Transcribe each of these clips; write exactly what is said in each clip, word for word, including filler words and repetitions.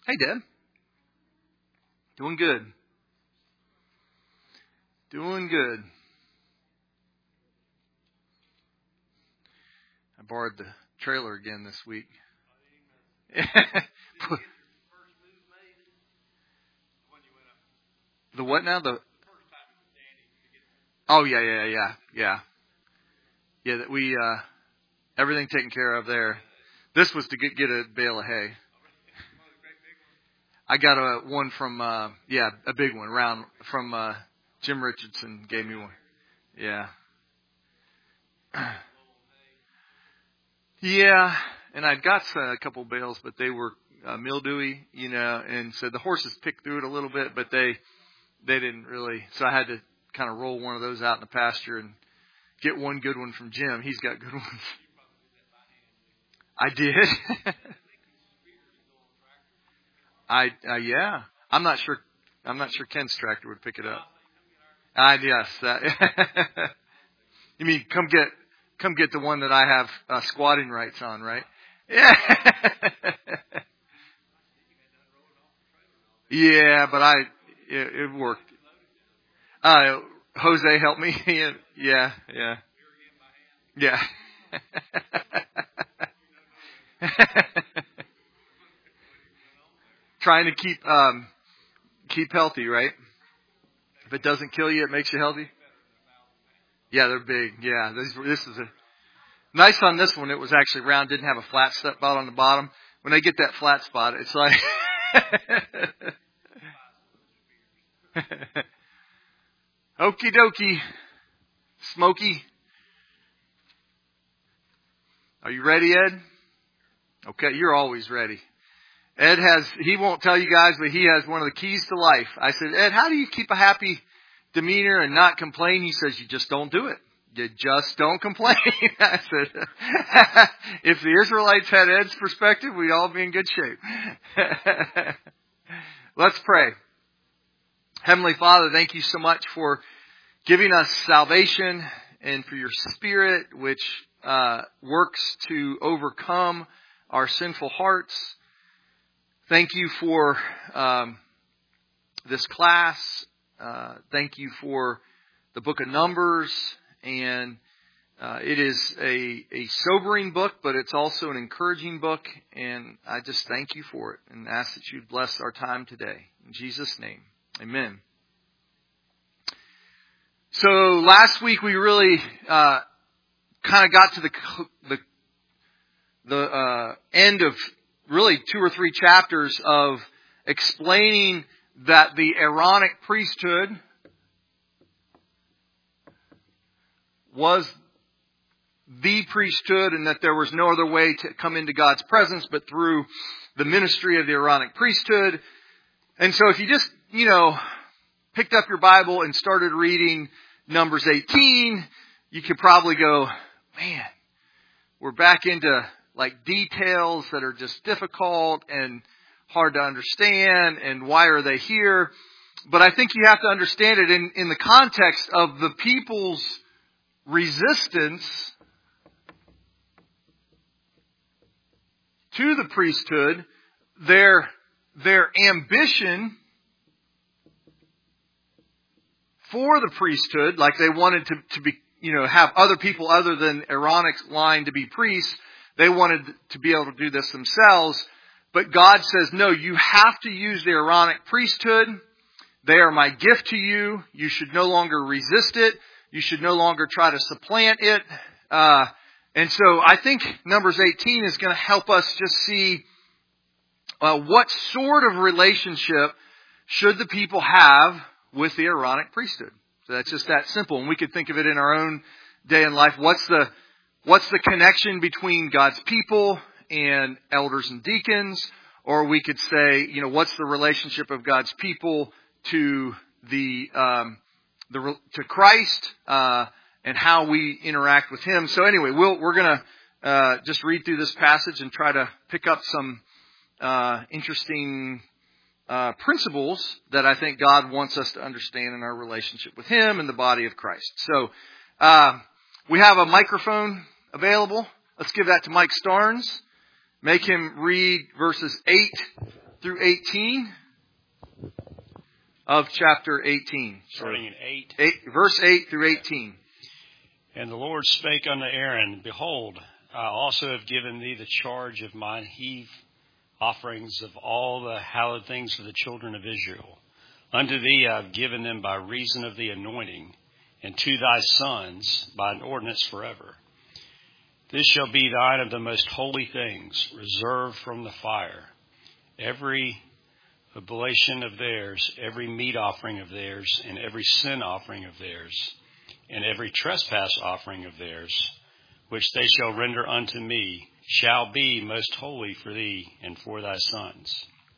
Hey, Deb. Doing good. Doing good. I borrowed the trailer again this week. The what now? The oh yeah yeah yeah yeah yeah that we uh, everything taken care of there. This was to get get a bale of hay. I got a one from uh, yeah a big one round from uh, Jim Richardson gave me one. Yeah. Yeah, and I'd got a couple bales, but they were uh, mildewy, you know, and so the horses picked through it a little bit, but they they didn't really. So I had to kind of roll one of those out in the pasture and get one good one from Jim. He's got good ones. I did. I uh, yeah. I'm not sure. I'm not sure Ken's tractor would pick it up. I uh, yes. That, you mean come get come get the one that I have uh, squatting rights on, right? Yeah. Yeah, but I it, it worked. Uh, Jose helped me. yeah, yeah, yeah. Trying to keep um, keep healthy, right? If it doesn't kill you, it makes you healthy. Yeah, they're big. Yeah, this, this is a nice on this one. It was actually round, didn't have a flat spot on the bottom. When they get that flat spot, it's like. Okie dokie, Smokey. Are you ready, Ed? Okay, you're always ready. Ed has, he won't tell you guys, but he has one of the keys to life. I said, Ed, how do you keep a happy demeanor and not complain? He says, you just don't do it. You just don't complain. I said, if the Israelites had Ed's perspective, we'd all be in good shape. Let's pray. Heavenly Father, thank you so much for giving us salvation and for your Spirit, which uh, works to overcome our sinful hearts. Thank you for um, this class. Uh, thank you for the book of Numbers. And uh, it is a, a sobering book, but it's also an encouraging book. And I just thank you for it and ask that you bless our time today. In Jesus' name, amen. So last week we really uh, kind of got to the the, the uh, end of really two or three chapters of explaining that the Aaronic priesthood was the priesthood and that there was no other way to come into God's presence but through the ministry of the Aaronic priesthood. And so if you just, you know, picked up your Bible and started reading Numbers eighteen, you could probably go, man, we're back into like details that are just difficult and hard to understand, and why are they here? But I think you have to understand it in, in the context of the people's resistance to the priesthood, their their ambition for the priesthood, like they wanted to, to be, you know, have other people other than Aaronic's line to be priests. They wanted to be able to do this themselves. But God says, no, you have to use the Aaronic priesthood. They are my gift to you. You should no longer resist it. You should no longer try to supplant it. Uh, and so I think Numbers eighteen is going to help us just see uh, what sort of relationship should the people have with the Aaronic priesthood. So that's just that simple. And we could think of it in our own day in life. What's the what's the connection between God's people and elders and deacons? Or we could say, you know, what's the relationship of God's people to the um, the to Christ uh, and how we interact with Him? So anyway, we'll, we're going to uh, just read through this passage and try to pick up some uh, interesting Uh, principles that I think God wants us to understand in our relationship with Him and the body of Christ. So uh, we have a microphone available. Let's give that to Mike Starnes. Make him read verses eight through eighteen of chapter eighteen. Starting in eight. eight. Verse eight through eighteen. And the Lord spake unto Aaron, Behold, I also have given thee the charge of mine heave offerings of all the hallowed things of the children of Israel. Unto thee I have given them by reason of the anointing, and to thy sons by an ordinance forever. This shall be thine of the most holy things, reserved from the fire. Every oblation of theirs, every meat offering of theirs, and every sin offering of theirs, and every trespass offering of theirs, which they shall render unto me, shall be most holy for thee and for thy sons.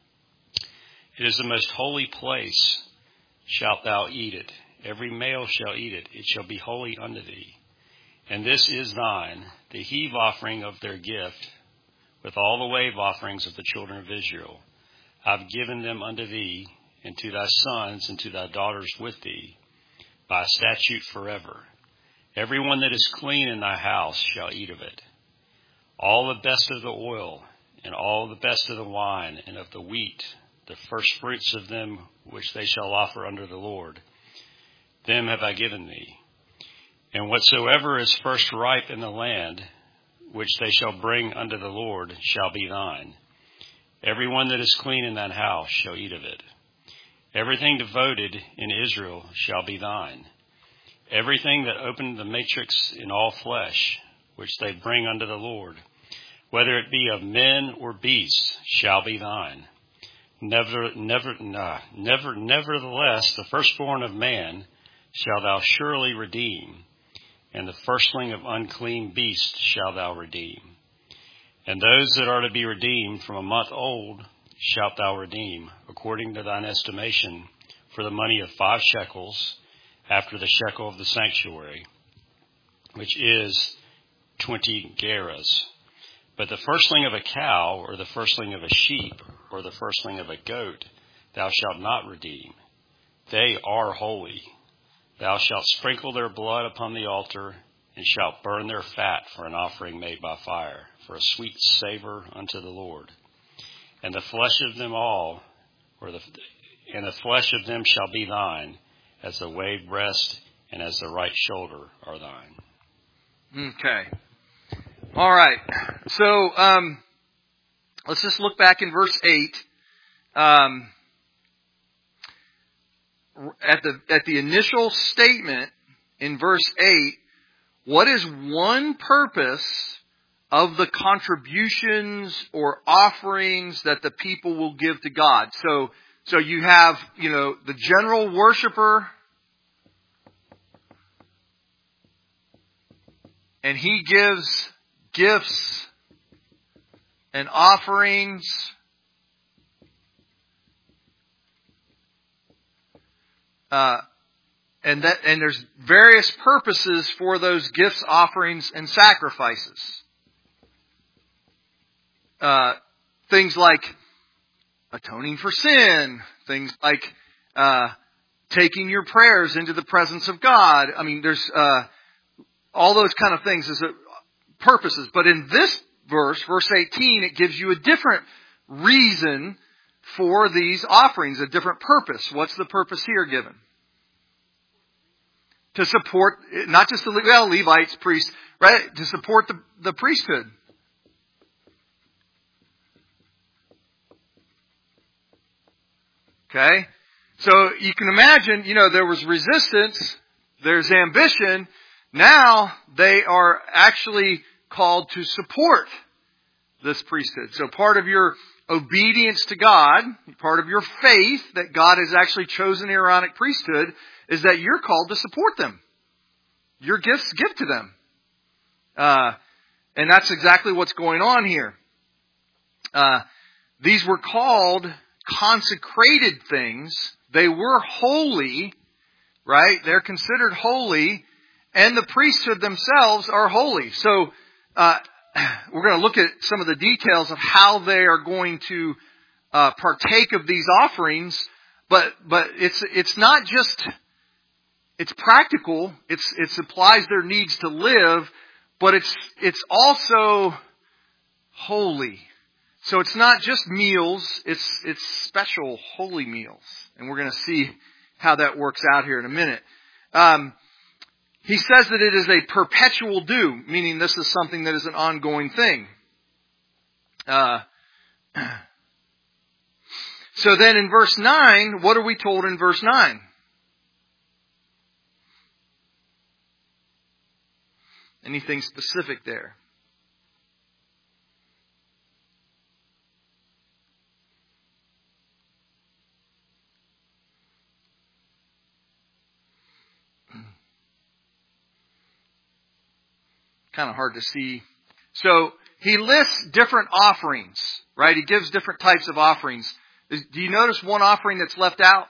It is the most holy place, shalt thou eat it. Every male shall eat it. It shall be holy unto thee. And this is thine, the heave offering of their gift, with all the wave offerings of the children of Israel. I have given them unto thee, and to thy sons, and to thy daughters with thee, by statute forever. Every one that is clean in thy house shall eat of it. All the best of the oil, and all the best of the wine, and of the wheat, the first fruits of them which they shall offer unto the Lord, them have I given thee. And whatsoever is first ripe in the land, which they shall bring unto the Lord, shall be thine. Every one that is clean in that house shall eat of it. Everything devoted in Israel shall be thine. Everything that opened the matrix in all flesh, which they bring unto the Lord, whether it be of men or beasts, shall be thine. Never, never, nah, never, nevertheless, the firstborn of man shalt thou surely redeem, and the firstling of unclean beasts shalt thou redeem. And those that are to be redeemed from a month old shalt thou redeem, according to thine estimation, for the money of five shekels, after the shekel of the sanctuary, which is twenty gerahs. But the firstling of a cow, or the firstling of a sheep, or the firstling of a goat, thou shalt not redeem. They are holy. Thou shalt sprinkle their blood upon the altar, and shalt burn their fat for an offering made by fire, for a sweet savor unto the Lord. And the flesh of them all, or the and the flesh of them shall be thine, as the wave breast and as the right shoulder are thine. Okay. All right. So um, let's just look back in verse eight. Um, at the at the initial statement in verse eight, what is one purpose of the contributions or offerings that the people will give to God? So so you have, you know, the general worshiper, and he gives gifts and offerings. Uh, and that, and there's various purposes for those gifts, offerings, and sacrifices. Uh, things like atoning for sin, things like uh, taking your prayers into the presence of God. I mean, there's uh, all those kind of things as a, purposes. But in this verse, verse eighteen, it gives you a different reason for these offerings, a different purpose. What's the purpose here given? To support, not just the well, Levites, priests, right? To support the, the priesthood. Okay? So you can imagine, you know, there was resistance, there's ambition. Now they are actually called to support this priesthood. So part of your obedience to God, part of your faith that God has actually chosen the Aaronic priesthood, is that you're called to support them. Your gifts give to them. Uh, and that's exactly what's going on here. Uh, these were called consecrated things. They were holy, right? They're considered holy, and the priesthood themselves are holy. So uh, we're going to look at some of the details of how they are going to uh, partake of these offerings, but but it's it's not just it's practical. It's it supplies their needs to live, but it's it's also holy. So it's not just meals, it's it's special holy meals. And we're going to see how that works out here in a minute. Um, he says that it is a perpetual due, meaning this is something that is an ongoing thing. Uh, so then in verse nine, what are we told in verse nine? Anything specific there? Kind of hard to see. So he lists different offerings, right? He gives different types of offerings. Do you notice one offering that's left out?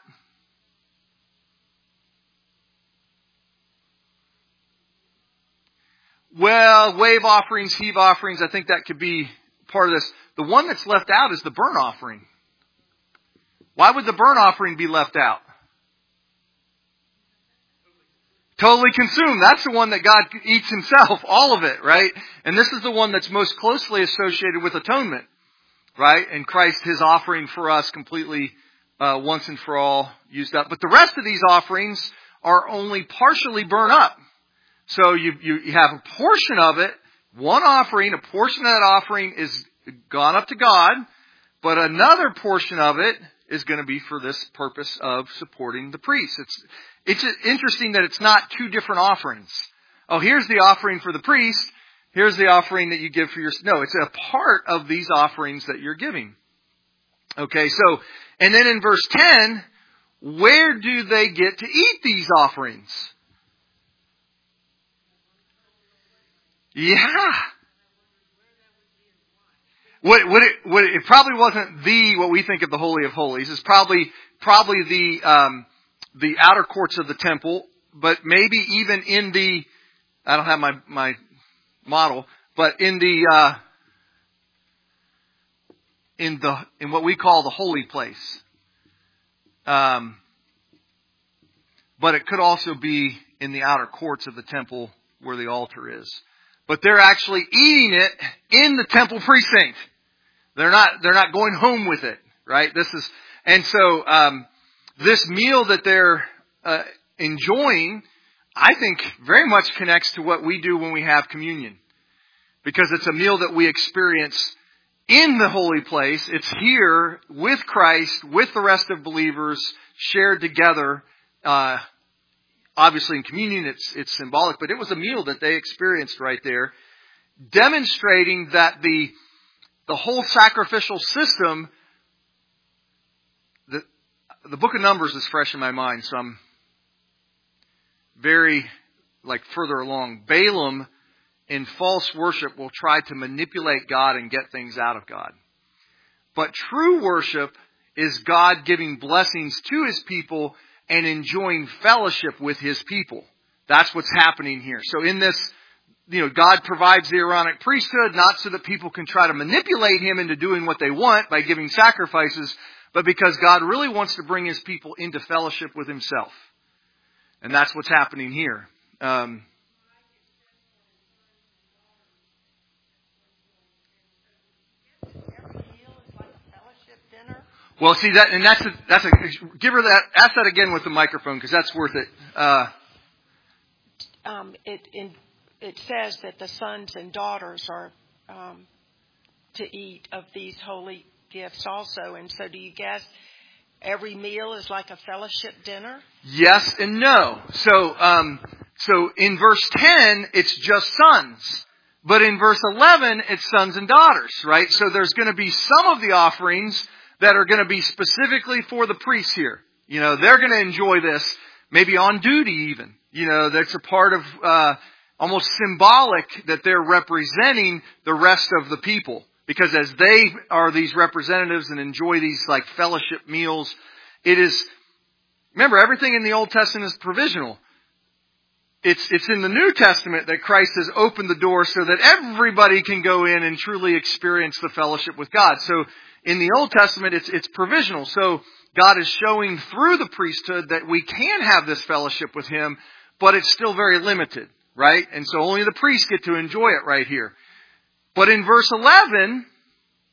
Well, wave offerings, heave offerings, I think that could be part of this. The one that's left out is the burnt offering. Why would the burnt offering be left out? Totally consumed. That's the one that God eats himself, all of it, right? And this is the one that's most closely associated with atonement, right? And Christ, his offering for us completely, uh, once and for all used up. But the rest of these offerings are only partially burnt up. So you, you, you have a portion of it, one offering, a portion of that offering is gone up to God, but another portion of it is going to be for this purpose of supporting the priest. It's, it's interesting that it's not two different offerings. Oh, here's the offering for the priest. Here's the offering that you give for your... No, it's a part of these offerings that you're giving. Okay, so, and then in verse ten, where do they get to eat these offerings? Yeah. What, what it, what it, it probably wasn't the, what we think of the Holy of Holies. It's probably, probably the, um, the outer courts of the temple, but maybe even in the, I don't have my, my model, but in the, uh, in the, in what we call the holy place. Um, but it could also be in the outer courts of the temple where the altar is. But they're actually eating it in the temple precinct. They're not, they're not going home with it, right? This is, and so, um, this meal that they're, uh, enjoying, I think very much connects to what we do when we have communion. Because it's a meal that we experience in the holy place. It's here with Christ, with the rest of believers, shared together, uh, obviously in communion it's, it's symbolic, but it was a meal that they experienced right there, demonstrating that the, the whole sacrificial system, the, the book of Numbers is fresh in my mind, so I'm very, like, further along. Balaam, in false worship, will try to manipulate God and get things out of God. But true worship is God giving blessings to his people and enjoying fellowship with his people. That's what's happening here. So in this, you know, God provides the Aaronic priesthood, not so that people can try to manipulate him into doing what they want by giving sacrifices, but because God really wants to bring his people into fellowship with himself. And that's what's happening here. Um, Well, see that, and that's a, that's a. Give her that. Ask that again with the microphone, because that's worth it. Uh, um, it in, it says that the sons and daughters are um, to eat of these holy gifts also, and so do you guess every meal is like a fellowship dinner? Yes and no. So, um, so in verse ten, it's just sons. But in verse eleven, it's sons and daughters, right? So there's going to be some of the offerings that are going to be specifically for the priests here. You know, they're going to enjoy this, maybe on duty even. You know, that's a part of, uh, almost symbolic that they're representing the rest of the people. Because as they are these representatives and enjoy these like fellowship meals, it is, remember, everything in the Old Testament is provisional. It's, it's in the New Testament that Christ has opened the door so that everybody can go in and truly experience the fellowship with God. So, in the Old Testament, it's, it's provisional. So God is showing through the priesthood that we can have this fellowship with him, but it's still very limited, right? And so only the priests get to enjoy it right here. But in verse eleven,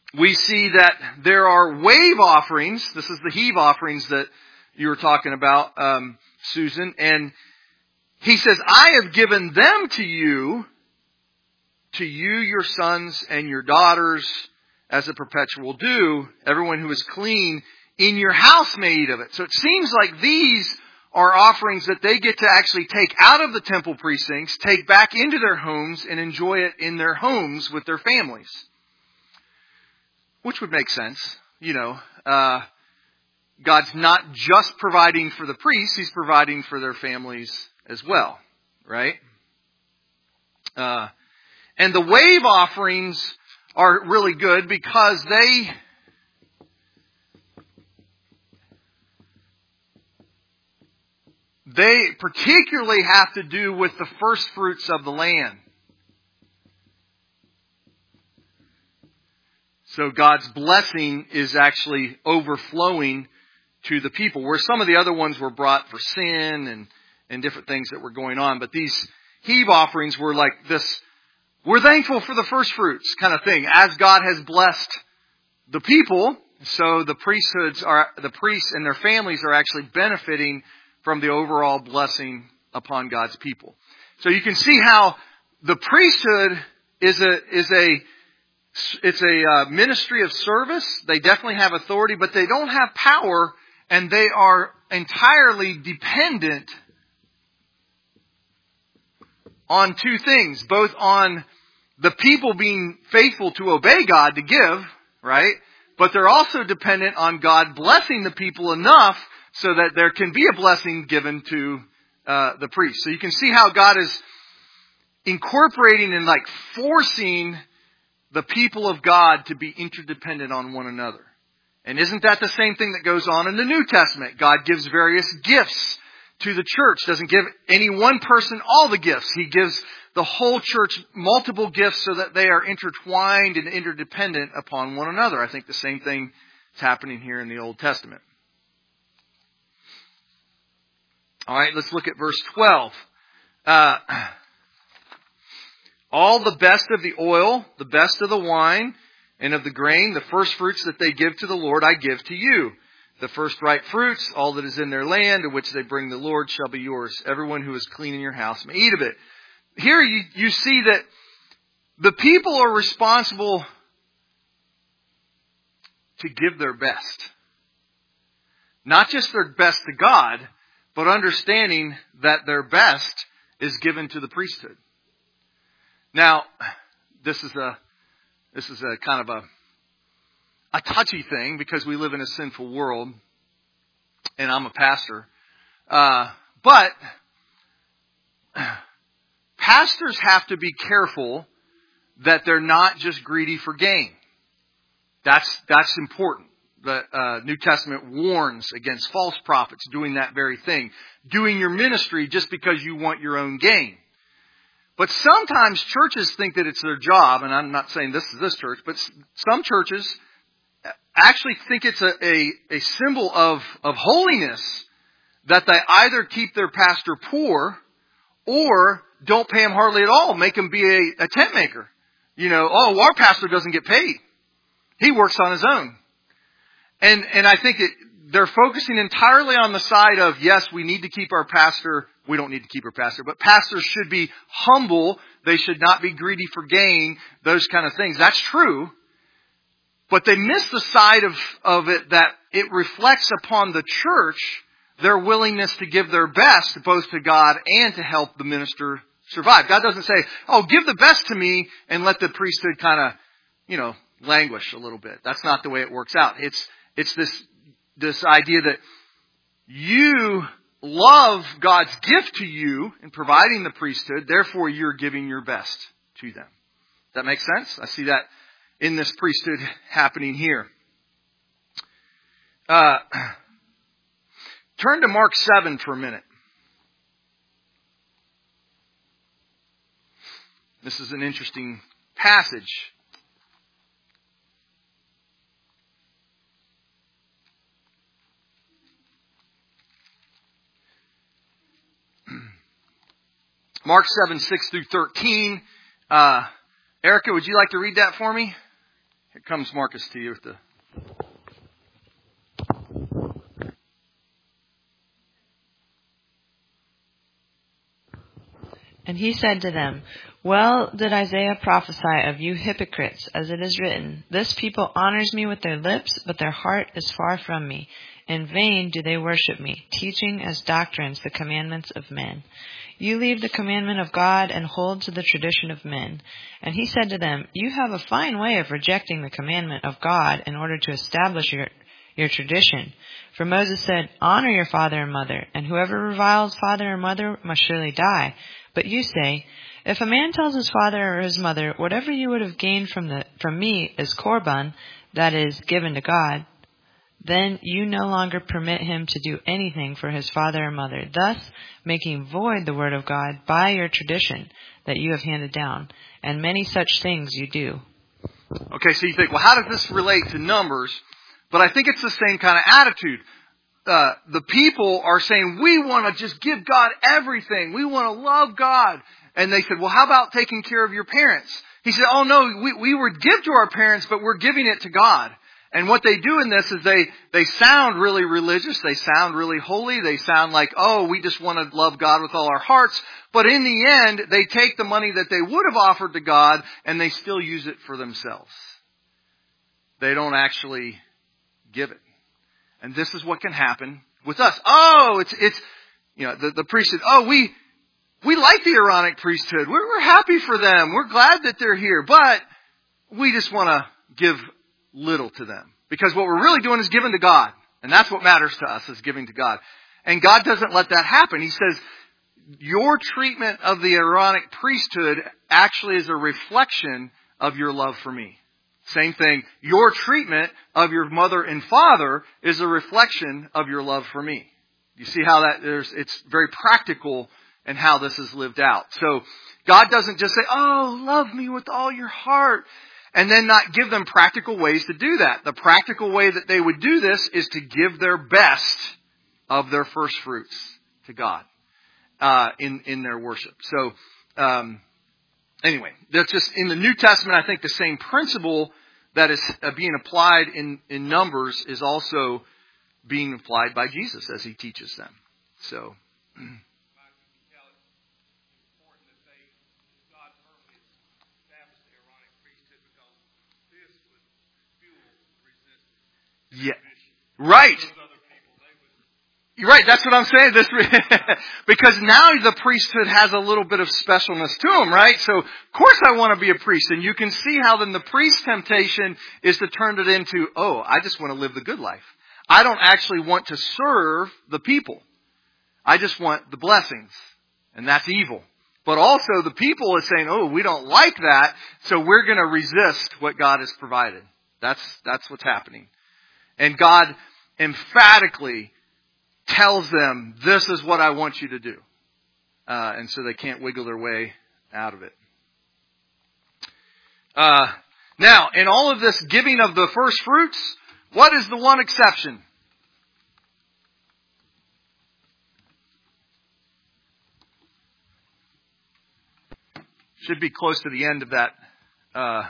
we see that there are wave offerings. This is the heave offerings that you were talking about, um, Susan. And he says, I have given them to you, to you, your sons and your daughters, as a perpetual due. Everyone who is clean in your house may eat of it. So it seems like these are offerings that they get to actually take out of the temple precincts, take back into their homes, and enjoy it in their homes with their families. Which would make sense. You know, uh, God's not just providing for the priests, He's providing for their families as well. Right? Uh, and the wave offerings are really good because they They particularly have to do with the first fruits of the land. So God's blessing is actually overflowing to the people, where some of the other ones were brought for sin and, and different things that were going on. But these heave offerings were like this, we're thankful for the first fruits kind of thing. As God has blessed the people, so the priesthoods are, the priests and their families are actually benefiting from the overall blessing upon God's people. So you can see how the priesthood is a is a it's a uh, ministry of service. They definitely have authority, but they don't have power, and they are entirely dependent on two things: both on the people being faithful to obey God to give, right? But they're also dependent on God blessing the people enough so that there can be a blessing given to uh, the priest. So you can see how God is incorporating and like forcing the people of God to be interdependent on one another. And isn't that the same thing that goes on in the New Testament? God gives various gifts to the church. Doesn't give any one person all the gifts. He gives the whole church multiple gifts so that they are intertwined and interdependent upon one another. I think the same thing is happening here in the Old Testament. All right, let's look at verse twelve. Uh, all the best of the oil, the best of the wine, and of the grain, the first fruits that they give to the Lord, I give to you. The first ripe fruits, all that is in their land, to which they bring the Lord, shall be yours. Everyone who is clean in your house may eat of it. Here you, you see that the people are responsible to give their best. Not just their best to God, but understanding that their best is given to the priesthood. Now, this is a this is a kind of a a touchy thing because we live in a sinful world, and I'm a pastor. Uh, but pastors have to be careful that they're not just greedy for gain. That's that's important. The uh, New Testament warns against false prophets doing that very thing. Doing your ministry just because you want your own gain. But sometimes churches think that it's their job, and I'm not saying this is this church, but some churches actually think it's a, a, a symbol of, of holiness that they either keep their pastor poor or don't pay him hardly at all, make him be a, a tent maker. You know, oh, our pastor doesn't get paid. He works on his own. And and I think that they're focusing entirely on the side of, yes, we need to keep our pastor. We don't need to keep our pastor. But pastors should be humble. They should not be greedy for gain. Those kind of things. That's true. But they miss the side of, of it that it reflects upon the church their willingness to give their best, both to God and to help the minister survive. God doesn't say, oh, give the best to me and let the priesthood kind of, you know, languish a little bit. That's not the way it works out. It's It's this this idea that you love God's gift to you in providing the priesthood, therefore you're giving your best to them. Does that make sense? I see that in this priesthood happening here. Uh, turn to Mark seven for a minute. This is an interesting passage. Mark seven, six through thirteen. Uh, Erica, would you like to read that for me? Here comes Marcus to you with the... And he said to them, Well did Isaiah prophesy of you hypocrites, as it is written, This people honors me with their lips, but their heart is far from me. In vain do they worship me, teaching as doctrines the commandments of men. You leave the commandment of God and hold to the tradition of men. And he said to them, You have a fine way of rejecting the commandment of God in order to establish your your tradition. For Moses said, Honor your father and mother, and whoever reviles father or mother must surely die. But you say, If a man tells his father or his mother, Whatever you would have gained from the from me is korban, that is, given to God, then you no longer permit him to do anything for his father or mother, thus making void the word of God by your tradition that you have handed down. And many such things you do. Okay, so you think, well, how does this relate to Numbers? But I think it's the same kind of attitude. Uh, the people are saying, we want to just give God everything. We want to love God. And they said, well, how about taking care of your parents? He said, oh no, we, we would give to our parents, but we're giving it to God. And what they do in this is they, they sound really religious. They sound really holy. They sound like, oh, we just want to love God with all our hearts. But in the end, they take the money that they would have offered to God and they still use it for themselves. They don't actually give it. And this is what can happen with us. Oh, it's, it's, you know, the, the priest said, oh, we, we like the Aaronic priesthood. We're, we're happy for them. We're glad that they're here, but we just want to give little to them. Because what we're really doing is giving to God. And that's what matters to us, is giving to God. And God doesn't let that happen. He says, your treatment of the Aaronic priesthood actually is a reflection of your love for me. Same thing, your treatment of your mother and father is a reflection of your love for me. You see how that there's, it's very practical in how this is lived out. So God doesn't just say, oh, love me with all your heart, and then not give them practical ways to do that. The practical way that they would do this is to give their best of their first fruits to God uh, in, in their worship. So um, anyway, that's just in the New Testament. I think the same principle that is being applied in, in Numbers is also being applied by Jesus as he teaches them. So. Yeah, right. You're right. That's what I'm saying. This because now the priesthood has a little bit of specialness to them, right? So of course I want to be a priest, and you can see how then the priest's temptation is to turn it into, oh, I just want to live the good life. I don't actually want to serve the people. I just want the blessings, and that's evil. But also the people are saying, oh, we don't like that, so we're going to resist what God has provided. That's that's what's happening. And God emphatically tells them, this is what I want you to do. Uh, and so they can't wiggle their way out of it. Uh, now, in all of this giving of the first fruits, what is the one exception? Should be close to the end of that. Uh,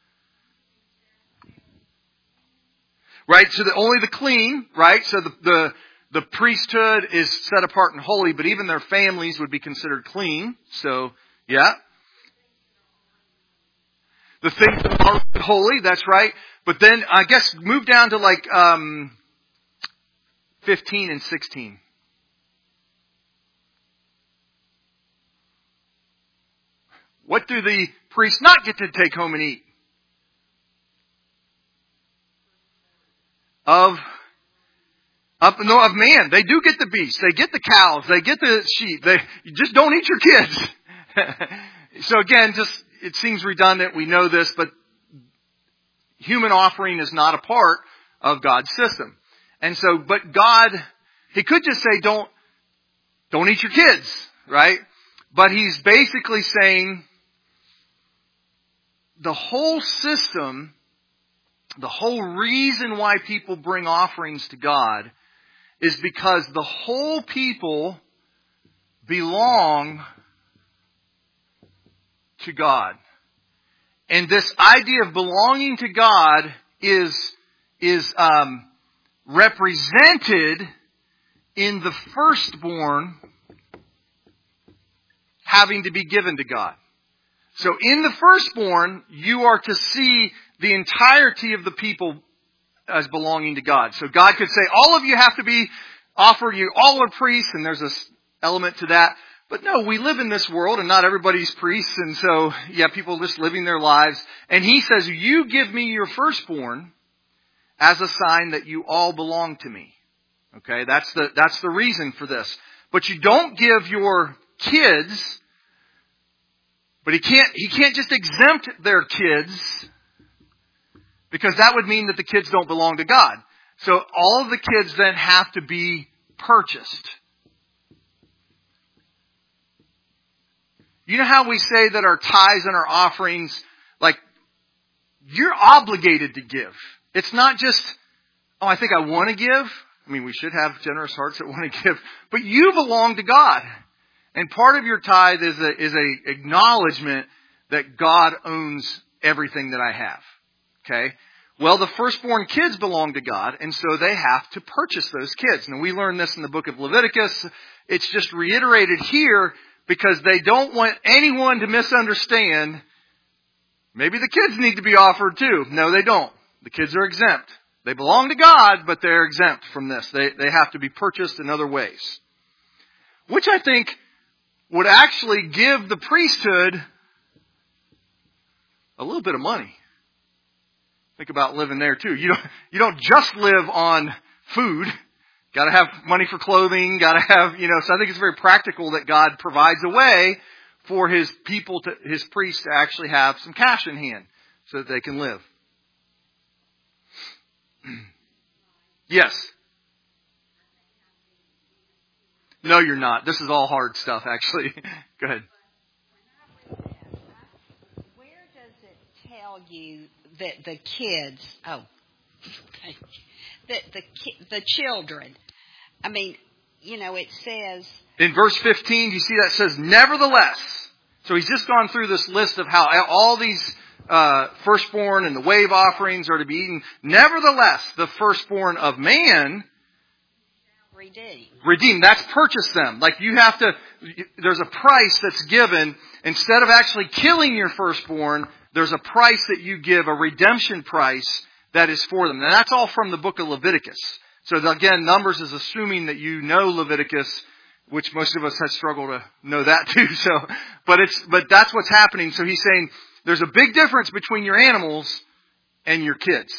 right, so the, only the clean, right? So the, the the priesthood is set apart and holy, but even their families would be considered clean. So, yeah. The things that are holy, that's right. But then, I guess, move down to like um, fifteen and sixteen. What do the priests not get to take home and eat? Of, of, no, of man. They do get the beasts. They get the cows. They get the sheep. They you just don't eat your kids. So again, just it seems redundant. We know this, but human offering is not a part of God's system. And so, but God, He could just say, don't, don't eat your kids, right? But He's basically saying the whole system, the whole reason why people bring offerings to God is because the whole people belong to God. And this idea of belonging to God is, is um, represented in the firstborn having to be given to God. So in the firstborn, you are to see the entirety of the people as belonging to God. So God could say, all of you have to be offered, you all are priests, and there's this element to that. But no, we live in this world and not everybody's priests, and so, yeah, people just living their lives. And he says, you give me your firstborn as a sign that you all belong to me. Okay, that's the, that's the reason for this. But you don't give your kids, but he can't, he can't just exempt their kids, because that would mean that the kids don't belong to God. So all of the kids then have to be purchased. You know how we say that our tithes and our offerings, like, you're obligated to give. It's not just, oh, I think I want to give. I mean, we should have generous hearts that want to give. But you belong to God. And part of your tithe is a, is a acknowledgement that God owns everything that I have. Okay? Well, the firstborn kids belong to God, and so they have to purchase those kids. Now, we learned this in the book of Leviticus. It's just reiterated here, because they don't want anyone to misunderstand, maybe the kids need to be offered too. No, they don't. The kids are exempt. They belong to God, but they're exempt from this. They, they have to be purchased in other ways. Which I think would actually give the priesthood a little bit of money. Think about living there too. You don't, you don't just live on food. Got to have money for clothing, got to have, you know, so I think it's very practical that God provides a way for His people, to, His priests to actually have some cash in hand so that they can live. Yes. No, you're not. This is all hard stuff, actually. Go ahead. Where does it tell you that the kids, oh, okay. The, the the children. I mean, you know, it says... In verse fifteen, you see that says, nevertheless. So he's just gone through this list of how all these uh, firstborn and the wave offerings are to be eaten. Nevertheless, the firstborn of man... Redeem. Redeem. That's purchase them. Like you have to... There's a price that's given. Instead of actually killing your firstborn, there's a price that you give, a redemption price, that is for them. And that's all from the book of Leviticus. So again, Numbers is assuming that you know Leviticus, which most of us have struggled to know that too. So, but it's, but that's what's happening. So he's saying there's a big difference between your animals and your kids.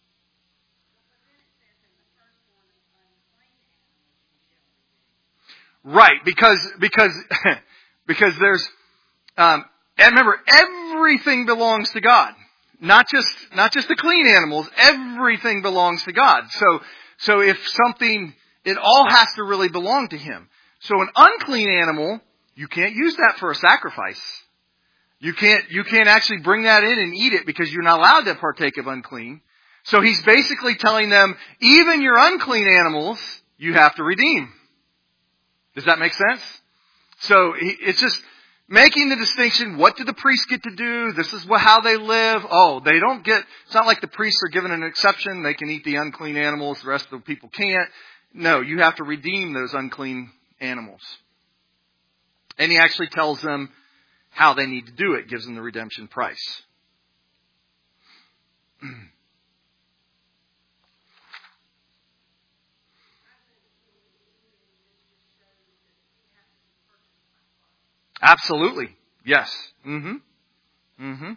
Right, because, because, because there's, um, and remember, everything belongs to God. Not just, not just the clean animals, everything belongs to God. So, so if something, it all has to really belong to Him. So an unclean animal, you can't use that for a sacrifice. You can't, you can't actually bring that in and eat it because you're not allowed to partake of unclean. So he's basically telling them, even your unclean animals, you have to redeem. Does that make sense? So it's just making the distinction, what do the priests get to do? This is how they live. Oh, they don't get, it's not like the priests are given an exception. They can eat the unclean animals, the rest of the people can't. No, you have to redeem those unclean animals. And he actually tells them how they need to do it, gives them the redemption price. Absolutely. Yes. Mm-hmm. Mm-hmm.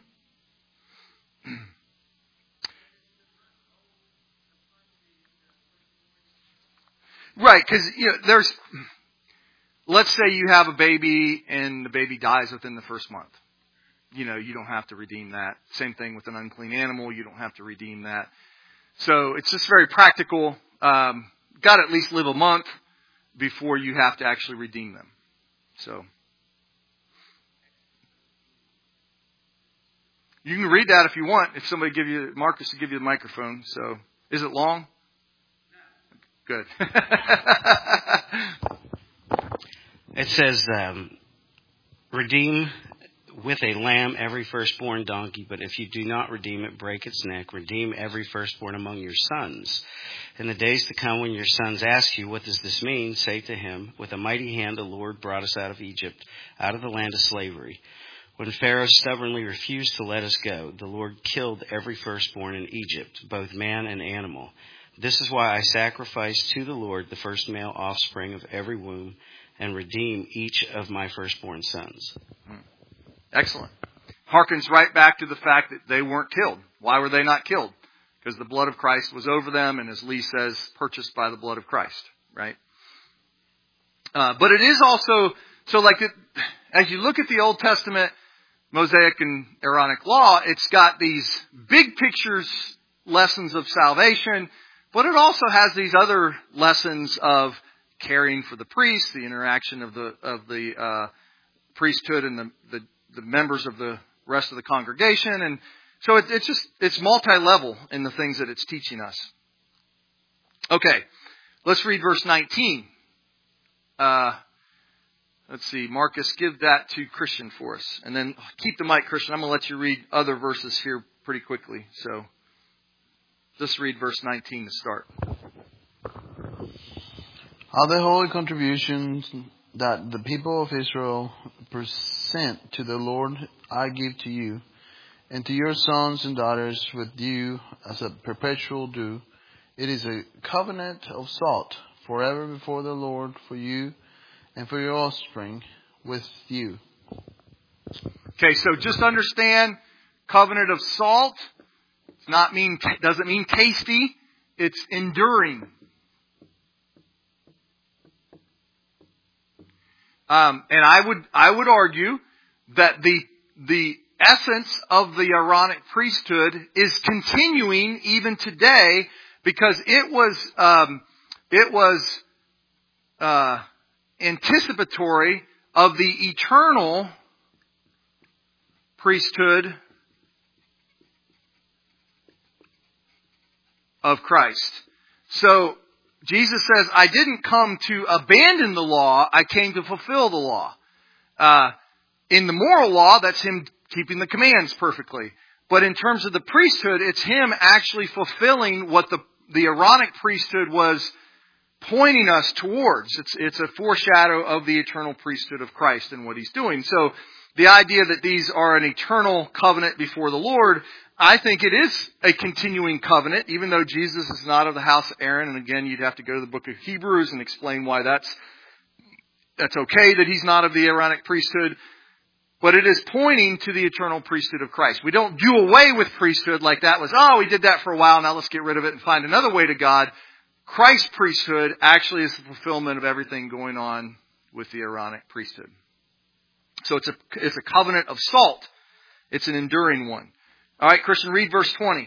Right, because you know, there's, let's say you have a baby and the baby dies within the first month. You know, you don't have to redeem that. Same thing with an unclean animal. You don't have to redeem that. So it's just very practical. Um, got to at least live a month before you have to actually redeem them. So you can read that if you want. If somebody give you, Marcus will give you the microphone. So is it long? Good. It says, um, redeem with a lamb every firstborn donkey, but if you do not redeem it, break its neck. Redeem every firstborn among your sons. In the days to come, when your sons ask you, what does this mean? Say to him, with a mighty hand the Lord brought us out of Egypt, out of the land of slavery. When Pharaoh stubbornly refused to let us go, the Lord killed every firstborn in Egypt, both man and animal. This is why I sacrifice to the Lord the first male offspring of every womb, and redeem each of my firstborn sons. Excellent. Harkens right back to the fact that they weren't killed. Why were they not killed? Because the blood of Christ was over them, and as Lee says, purchased by the blood of Christ, right? Uh, but it is also, so like, it, as you look at the Old Testament Mosaic and Aaronic law, it's got these big pictures, lessons of salvation, but it also has these other lessons of caring for the priests, the interaction of the of the uh, priesthood and the, the the members of the rest of the congregation, and so it, it's just it's multi-level in the things that it's teaching us. Okay, let's read verse nineteen. Uh, let's see, Marcus, give that to Christian for us, and then keep the mic, Christian. I'm going to let you read other verses here pretty quickly. So, just read verse nineteen to start. All the holy contributions that the people of Israel present to the Lord I give to you, and to your sons and daughters with you as a perpetual due. It is a covenant of salt forever before the Lord for you and for your offspring with you. Okay, so just understand, covenant of salt does not mean doesn't mean tasty. It's enduring. Um, and I would I would argue that the the essence of the Aaronic priesthood is continuing even today, because it was um, it was uh, anticipatory of the eternal priesthood of Christ. So Jesus says, I didn't come to abandon the law, I came to fulfill the law. Uh, in the moral law, that's Him keeping the commands perfectly. But in terms of the priesthood, it's Him actually fulfilling what the, the Aaronic priesthood was pointing us towards. It's, it's a foreshadow of the eternal priesthood of Christ and what He's doing. So the idea that these are an eternal covenant before the Lord, I think it is a continuing covenant, even though Jesus is not of the house of Aaron. And again, you'd have to go to the book of Hebrews and explain why that's that's okay that he's not of the Aaronic priesthood. But it is pointing to the eternal priesthood of Christ. We don't do away with priesthood like that was, oh, we did that for a while, now let's get rid of it and find another way to God. Christ's priesthood actually is the fulfillment of everything going on with the Aaronic priesthood. So it's a it's a covenant of salt. It's an enduring one. All right, Christian, read verse twenty.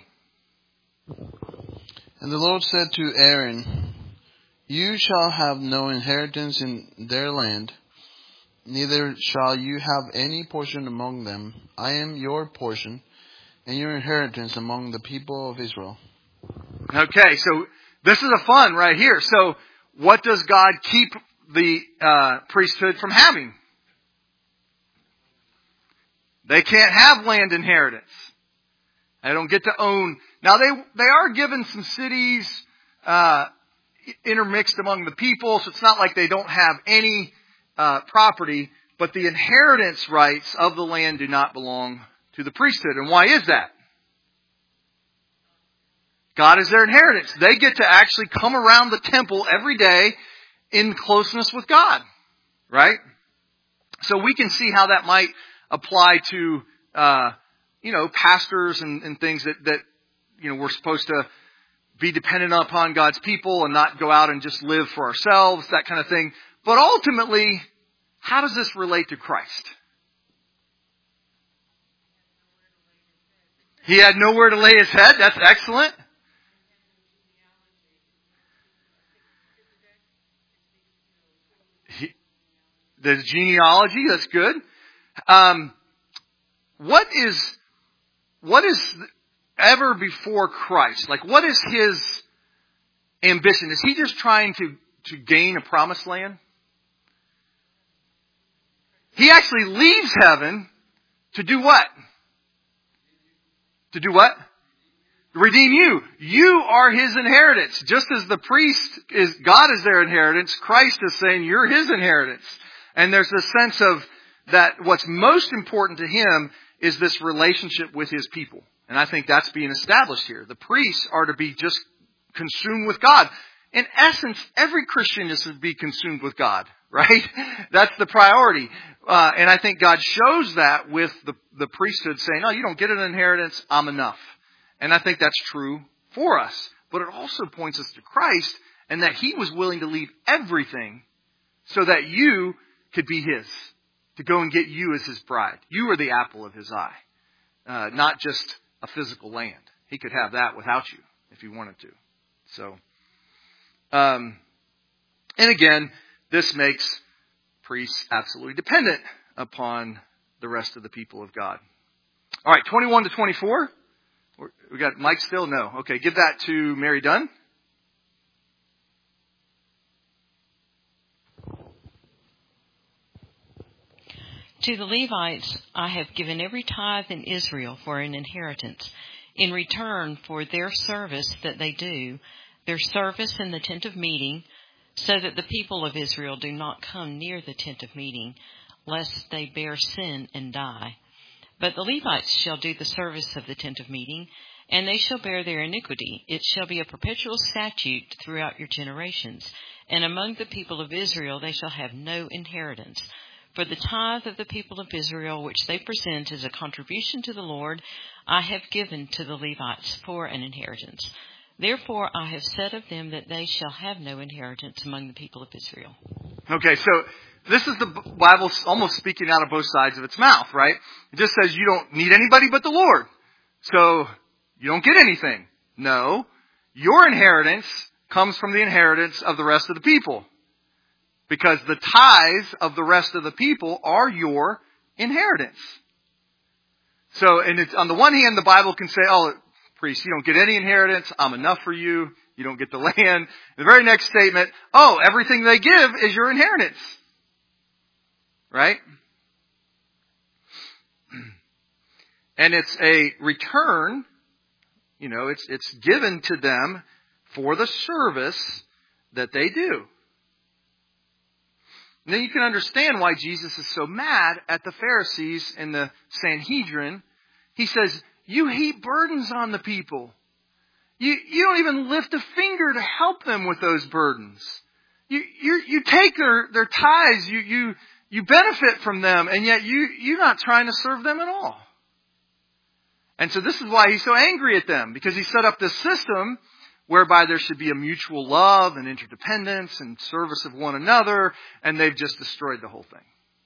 And the Lord said to Aaron, you shall have no inheritance in their land, neither shall you have any portion among them. I am your portion and your inheritance among the people of Israel. Okay, so this is a fun right here. So what does God keep the uh, priesthood from having? They can't have land inheritance. They don't get to own. Now they they are given some cities uh, intermixed among the people, so it's not like they don't have any uh, property. But the inheritance rights of the land do not belong to the priesthood. And why is that? God is their inheritance. They get to actually come around the temple every day in closeness with God, right? So we can see how that might apply to, uh, you know, pastors and, and things that, that, you know, we're supposed to be dependent upon God's people and not go out and just live for ourselves, that kind of thing. But ultimately, how does this relate to Christ? He had nowhere to lay his head. That's excellent. He, the genealogy, that's good. Um, what is, what is ever before Christ? Like, what is his ambition? Is he just trying to, to gain a promised land? He actually leaves heaven To do what? To do what? Redeem you. You are His inheritance. Just as the priest is, God is their inheritance, Christ is saying you're His inheritance. And there's this sense of that what's most important to Him is this relationship with His people. And I think that's being established here. The priests are to be just consumed with God. In essence, every Christian is to be consumed with God, right? That's the priority. Uh, and I think God shows that with the, the priesthood saying, no, you don't get an inheritance, I'm enough. And I think that's true for us. But it also points us to Christ and that He was willing to leave everything so that you could be His. To go and get you as His bride. You are the apple of His eye. Uh, not just a physical land. He could have that without you if He wanted to. So, um, and again, this makes priests absolutely dependent upon the rest of the people of God. All right, twenty-one to twenty-four. We got Mike still? No. Okay, give that to Mary Dunn. To the Levites I have given every tithe in Israel for an inheritance, in return for their service that they do, their service in the tent of meeting, so that the people of Israel do not come near the tent of meeting, lest they bear sin and die. But the Levites shall do the service of the tent of meeting, and they shall bear their iniquity. It shall be a perpetual statute throughout your generations, and among the people of Israel they shall have no inheritance. For the tithe of the people of Israel, which they present as a contribution to the Lord, I have given to the Levites for an inheritance. Therefore I have said of them that they shall have no inheritance among the people of Israel. Okay, so this is the Bible almost speaking out of both sides of its mouth, right? It just says you don't need anybody but the Lord. So you don't get anything. No, your inheritance comes from the inheritance of the rest of the people. Because the tithes of the rest of the people are your inheritance. So, and it's, on the one hand, the Bible can say, oh, priest, you don't get any inheritance. I'm enough for you. You don't get the land. The very next statement, oh, everything they give is your inheritance. Right? And it's a return, you know, it's, it's given to them for the service that they do. And then you can understand why Jesus is so mad at the Pharisees and the Sanhedrin. He says, you heap burdens on the people. You, you don't even lift a finger to help them with those burdens. You, you, you take their, their tithes, you, you, you benefit from them, and yet you, you're not trying to serve them at all. And so this is why he's so angry at them, because he set up this system whereby there should be a mutual love and interdependence and service of one another, and they've just destroyed the whole thing.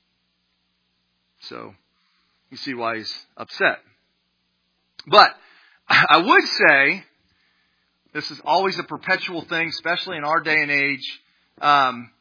So, you see why he's upset. But, I would say, this is always a perpetual thing, especially in our day and age, um,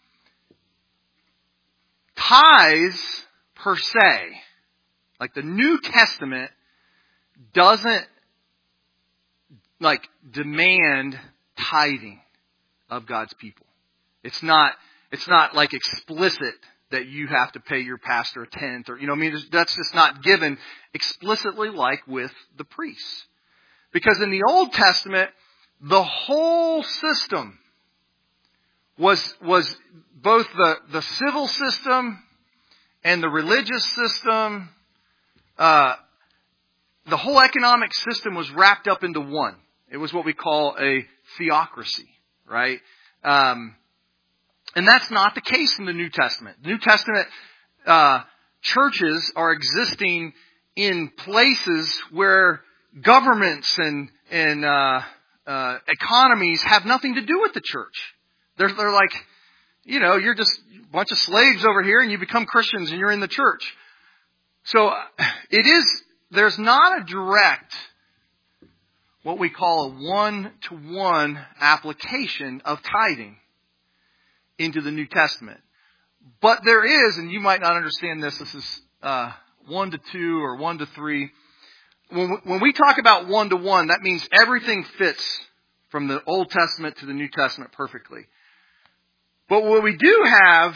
tithes per se, like the New Testament, doesn't like demand tithing of God's people. It's not, it's not like explicit that you have to pay your pastor a tenth or, you know, I mean, that's just not given explicitly like with the priests. Because in the Old Testament, the whole system was, was both the, the civil system and the religious system, uh, the whole economic system was wrapped up into one. It was what we call a theocracy, right? Um, and that's not the case in the New Testament. The New Testament uh, churches are existing in places where governments and and uh, uh, economies have nothing to do with the church. They're they're like, you know, you're just a bunch of slaves over here, and you become Christians, and you're in the church. So it is. There's not a direct, what we call a one-to-one application of tithing into the New Testament. But there is, and you might not understand this, this is uh, one to two or one to three. When, when we talk about one-to-one, that means everything fits from the Old Testament to the New Testament perfectly. But what we do have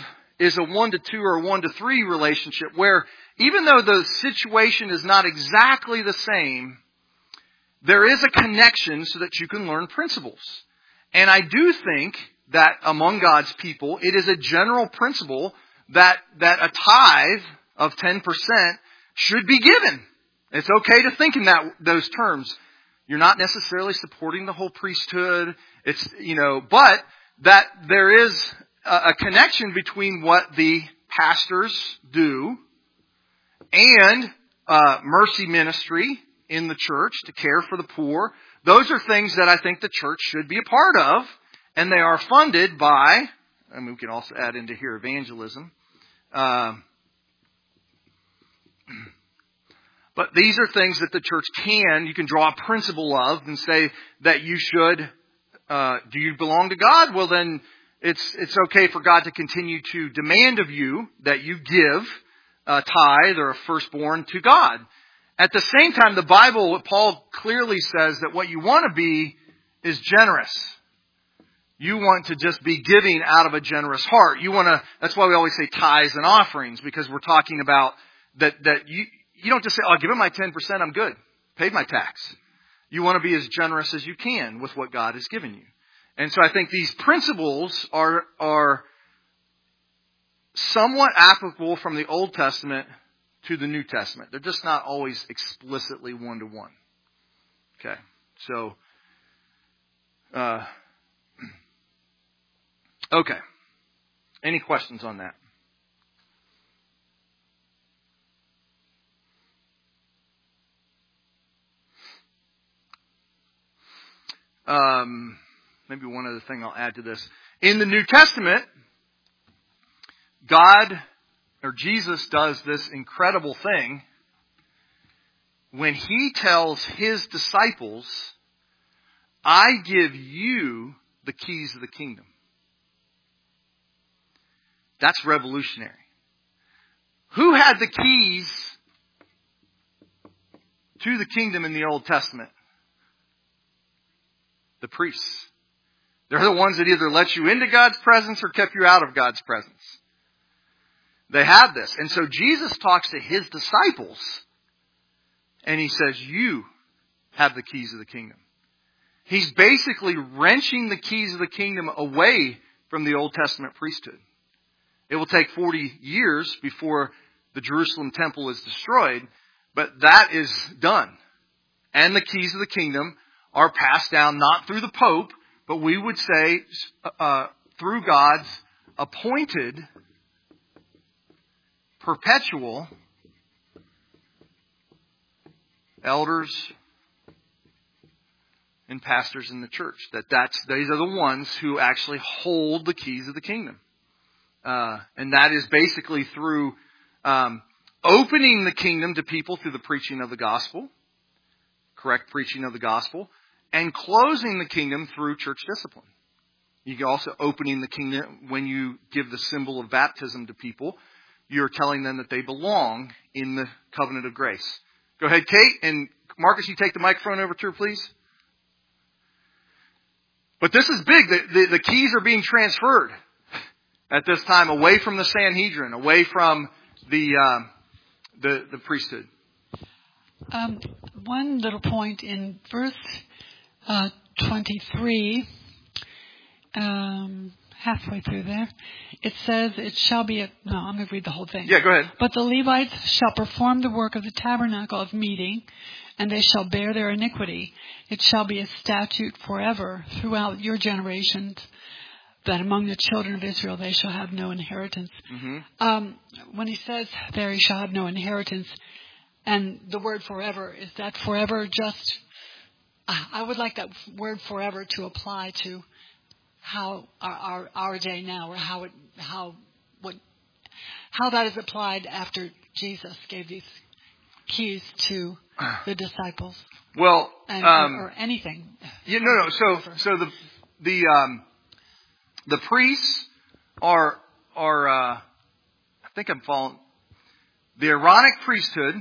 is a one to two or a one to three relationship where even though the situation is not exactly the same, there is a connection so that you can learn principles. And I do think that among God's people, it is a general principle that, that a tithe of ten percent should be given. It's okay to think in that, those terms. You're not necessarily supporting the whole priesthood. It's, you know, but that there is a, a connection between what the pastors do and uh, mercy ministry in the church to care for the poor. Those are things that I think the church should be a part of, and they are funded by, I mean, we can also add into here evangelism. Um, but these are things that the church can, you can draw a principle of and say that you should, uh, do you belong to God? Well, then it's it's okay for God to continue to demand of you that you give a tithe or a firstborn to God. At the same time, the Bible, Paul clearly says that what you want to be is generous. You want to just be giving out of a generous heart. You want to, that's why we always say tithes and offerings, because we're talking about that, that you, you don't just say, oh, give him my ten percent, I'm good. Paid my tax. You want to be as generous as you can with what God has given you. And so I think these principles are, are somewhat applicable from the Old Testament to the New Testament. They're just not always explicitly one-to-one. Okay, so, uh, okay. Any questions on that? Um, maybe one other thing I'll add to this. In the New Testament, God or Jesus does this incredible thing when He tells His disciples, I give you the keys of the kingdom. That's revolutionary. Who had the keys to the kingdom in the Old Testament? The priests. They're the ones that either let you into God's presence or kept you out of God's presence. They had this. And so Jesus talks to His disciples and He says, you have the keys of the kingdom. He's basically wrenching the keys of the kingdom away from the Old Testament priesthood. It will take forty years before the Jerusalem temple is destroyed, but that is done. And the keys of the kingdom are passed down not through the Pope, but we would say uh, through God's appointed, perpetual elders and pastors in the church. That that's these are the ones who actually hold the keys of the kingdom, uh, and that is basically through um, opening the kingdom to people through the preaching of the gospel, correct preaching of the gospel, and closing the kingdom through church discipline. You can also opening the kingdom when you give the symbol of baptism to people. You're telling them that they belong in the covenant of grace. Go ahead, Kate. And Marcus, you take the microphone over to her, please. But this is big. The, the, the keys are being transferred at this time away from the Sanhedrin, away from the um, the, the priesthood. Um, one little point in verse uh, twenty-three, um, halfway through there, it says, it shall be a... No, I'm going to read the whole thing. Yeah, go ahead. But the Levites shall perform the work of the tabernacle of meeting, and they shall bear their iniquity. It shall be a statute forever throughout your generations, that among the children of Israel they shall have no inheritance. Mm-hmm. Um, when he says there, he shall have no inheritance, and the word forever, is that forever just... I would like that word forever to apply to how our, our, our day now, or how it, how, what, how that is applied after Jesus gave these keys to the disciples. Well, and, um, or, or anything. Yeah, no, no. So, so the the um, the priests are are. Uh, I think I'm following. The Aaronic priesthood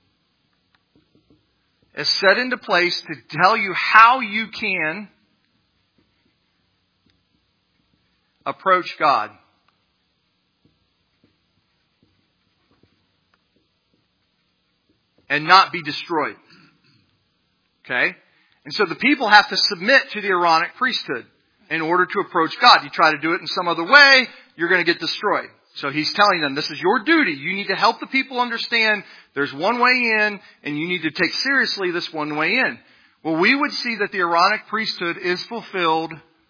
is set into place to tell you how you can approach God. and not be destroyed. Okay? And so the people have to submit to the Aaronic priesthood in order to approach God. You try to do it in some other way, you're going to get destroyed. So he's telling them, this is your duty. You need to help the people understand there's one way in, and you need to take seriously this one way in. Well, we would see that the Aaronic priesthood is fulfilled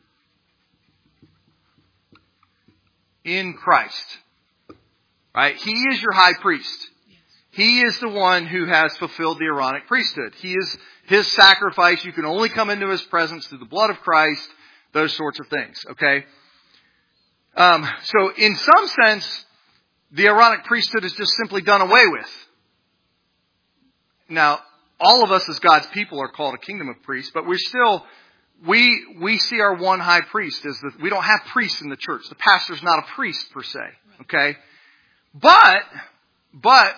in Christ. Right? He is your high priest. He is the one who has fulfilled the Aaronic priesthood. He is his sacrifice. You can only come into his presence through the blood of Christ. Those sorts of things. Okay? Um, so in some sense, the Aaronic priesthood is just simply done away with. Now, all of us as God's people are called a kingdom of priests, but we're still, we, we see our one high priest as the, we don't have priests in the church. The pastor's not a priest per se. Okay? But, but,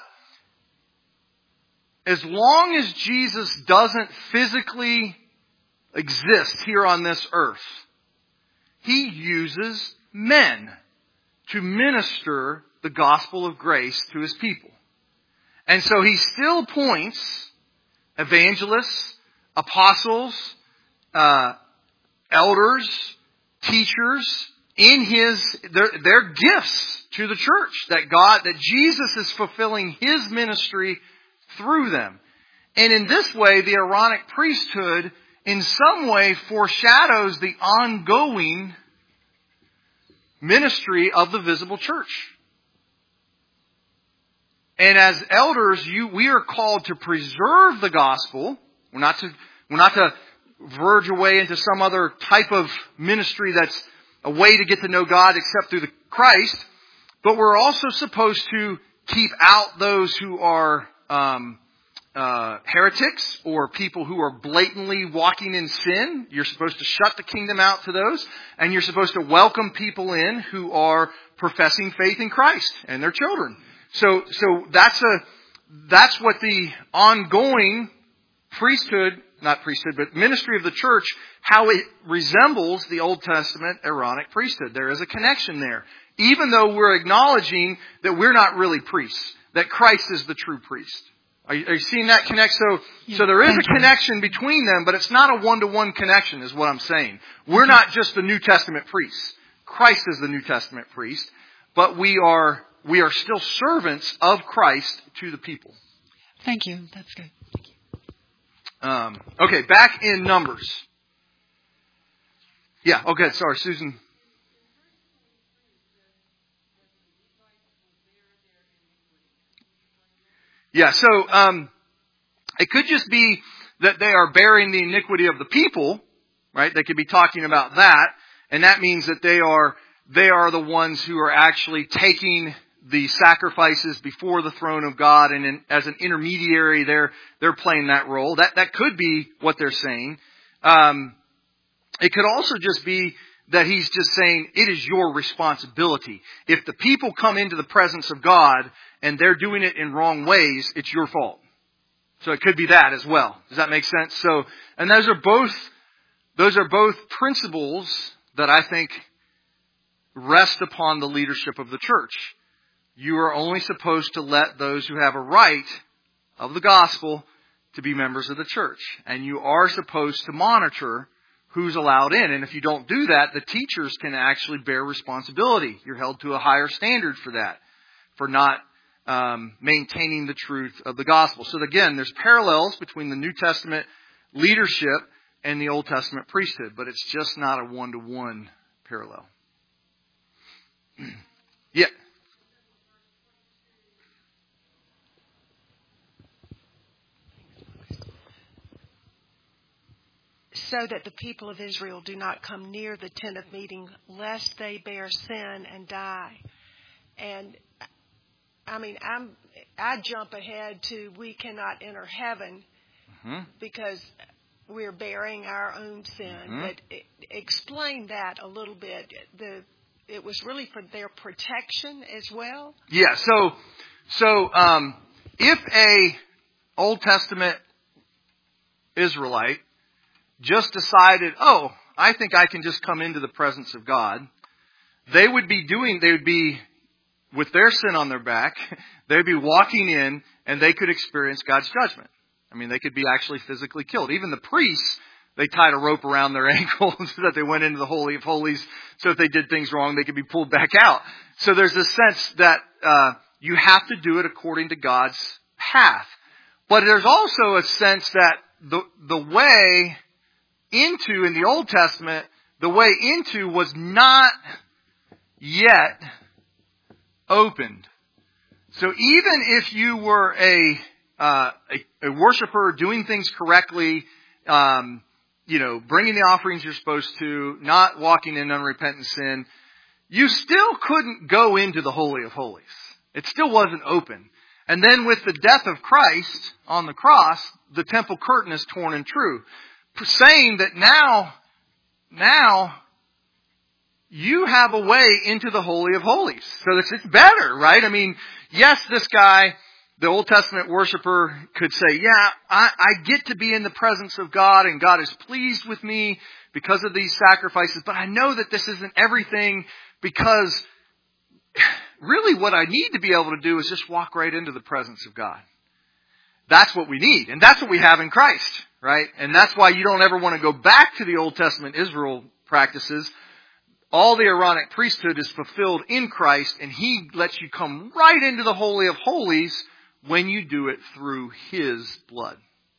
as long as Jesus doesn't physically exist here on this earth, he uses men to minister the gospel of grace to his people. And so he still points evangelists, apostles, uh, elders, teachers in his, their, their gifts to the church. That God, that Jesus is fulfilling his ministry through them. And in this way, the Aaronic priesthood in some way foreshadows the ongoing ministry of the visible church. And as elders, you, we are called to preserve the gospel. We're not to, we're not to verge away into some other type of ministry that's a way to get to know God except through the Christ. But we're also supposed to keep out those who are um, uh, heretics or people who are blatantly walking in sin. You're supposed to shut the kingdom out to those. And you're supposed to welcome people in who are professing faith in Christ and their children. So, so that's a, that's what the ongoing priesthood, not priesthood, but ministry of the church, how it resembles the Old Testament Aaronic priesthood. There is a connection there. Even though we're acknowledging that we're not really priests, that Christ is the true priest. Are you, are you seeing that connect? So, yeah, so there is a connection between them, but it's not a one-to-one connection is what I'm saying. We're not just the New Testament priests. Christ is the New Testament priest, but we are We are still servants of Christ to the people. Thank you. That's good. Thank you. Um, okay, back in Numbers. Yeah, okay, sorry, Susan. Yeah, so um, it could just be that they are bearing the iniquity of the people, right? They could be talking about that, and that means that they are they are the ones who are actually taking the sacrifices before the throne of God, and in, as an intermediary, they're they're playing that role. That that could be what they're saying. Um, it could also just be that he's just saying it is your responsibility. If the people come into the presence of God and they're doing it in wrong ways, it's your fault. So it could be that as well. Does that make sense? So, and those are both those are both principles that I think rest upon the leadership of the church. You are only supposed to let those who have a right of the gospel to be members of the church. And you are supposed to monitor who's allowed in. And if you don't do that, the teachers can actually bear responsibility. You're held to a higher standard for that, for not um, maintaining the truth of the gospel. So again, there's parallels between the New Testament leadership and the Old Testament priesthood, but it's just not a one-to-one parallel. Yeah. So that the people of Israel do not come near the tent of meeting, lest they bear sin and die. And I mean, I'm I jump ahead to we cannot enter heaven mm-hmm. because we're bearing our own sin. Mm-hmm. But it, explain that a little bit. The it was really for their protection as well. Yeah. So so um, if a Old Testament Israelite just decided, oh, I think I can just come into the presence of God, they would be doing, they would be with their sin on their back, they'd be walking in and they could experience God's judgment. I mean, they could be actually physically killed. Even the priests, they tied a rope around their ankles so that they went into the Holy of Holies. So if they did things wrong, they could be pulled back out. So there's a sense that uh, you have to do it according to God's path. But there's also a sense that the the way into, in the Old Testament, the way into was not yet opened. So even if you were a uh, a, a worshiper doing things correctly, um, you know, bringing the offerings you're supposed to, not walking in unrepentant sin, you still couldn't go into the Holy of Holies. It still wasn't open. And then with the death of Christ on the cross, the temple curtain is torn in two, saying that now, now, you have a way into the Holy of Holies. So it's, it's better, right? I mean, yes, this guy, the Old Testament worshiper, could say, yeah, I, I get to be in the presence of God and God is pleased with me because of these sacrifices, but I know that this isn't everything, because really what I need to be able to do is just walk right into the presence of God. That's what we need. And that's what we have in Christ, right? And that's why you don't ever want to go back to the Old Testament Israel practices. All the Aaronic priesthood is fulfilled in Christ, and He lets you come right into the Holy of Holies when you do it through His blood.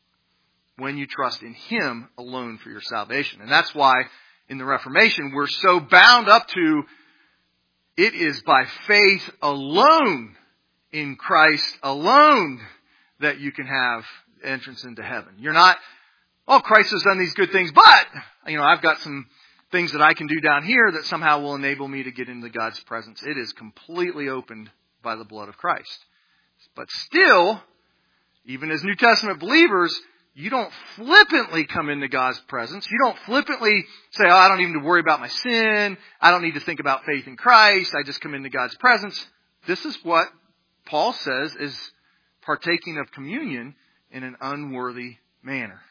When you trust in Him alone for your salvation. And that's why in the Reformation we're so bound up to it is by faith alone in Christ alone that you can have entrance into heaven. You're not, oh, Christ has done these good things, but, you know, I've got some things that I can do down here that somehow will enable me to get into God's presence. It is completely opened by the blood of Christ. But still, even as New Testament believers, you don't flippantly come into God's presence. You don't flippantly say, oh, I don't even need to worry about my sin. I don't need to think about faith in Christ. I just come into God's presence. This is what Paul says is partaking of communion in an unworthy manner.